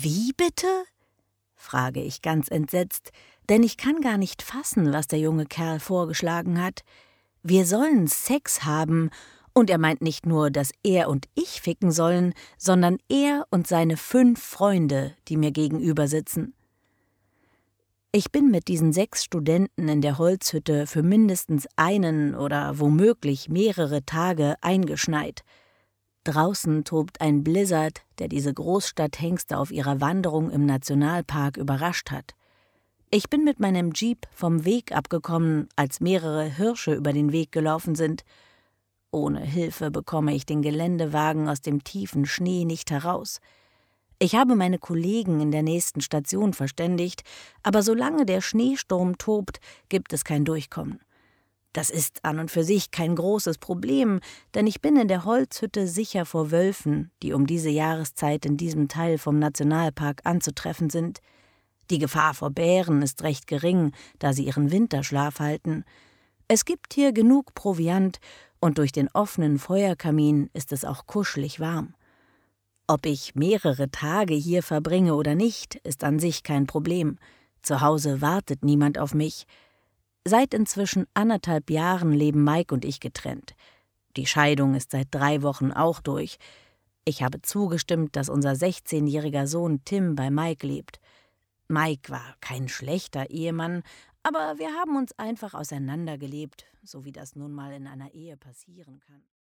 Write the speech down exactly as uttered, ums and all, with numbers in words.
»Wie bitte?« frage ich ganz entsetzt, denn ich kann gar nicht fassen, was der junge Kerl vorgeschlagen hat. Wir sollen Sex haben, und er meint nicht nur, dass er und ich ficken sollen, sondern er und seine fünf Freunde, die mir gegenüber sitzen. Ich bin mit diesen sechs Studenten in der Holzhütte für mindestens einen oder womöglich mehrere Tage eingeschneit. Draußen tobt ein Blizzard, der diese Großstadthengste auf ihrer Wanderung im Nationalpark überrascht hat. Ich bin mit meinem Jeep vom Weg abgekommen, als mehrere Hirsche über den Weg gelaufen sind. Ohne Hilfe bekomme ich den Geländewagen aus dem tiefen Schnee nicht heraus. Ich habe meine Kollegen in der nächsten Station verständigt, aber solange der Schneesturm tobt, gibt es kein Durchkommen. Das ist an und für sich kein großes Problem, denn ich bin in der Holzhütte sicher vor Wölfen, die um diese Jahreszeit in diesem Teil vom Nationalpark anzutreffen sind. Die Gefahr vor Bären ist recht gering, da sie ihren Winterschlaf halten. Es gibt hier genug Proviant und durch den offenen Feuerkamin ist es auch kuschelig warm. Ob ich mehrere Tage hier verbringe oder nicht, ist an sich kein Problem. Zu Hause wartet niemand auf mich. Seit inzwischen anderthalb Jahren leben Mike und ich getrennt. Die Scheidung ist seit drei Wochen auch durch. Ich habe zugestimmt, dass unser sechzehnjähriger Sohn Tim bei Mike lebt. Mike war kein schlechter Ehemann, aber wir haben uns einfach auseinandergelebt, so wie das nun mal in einer Ehe passieren kann.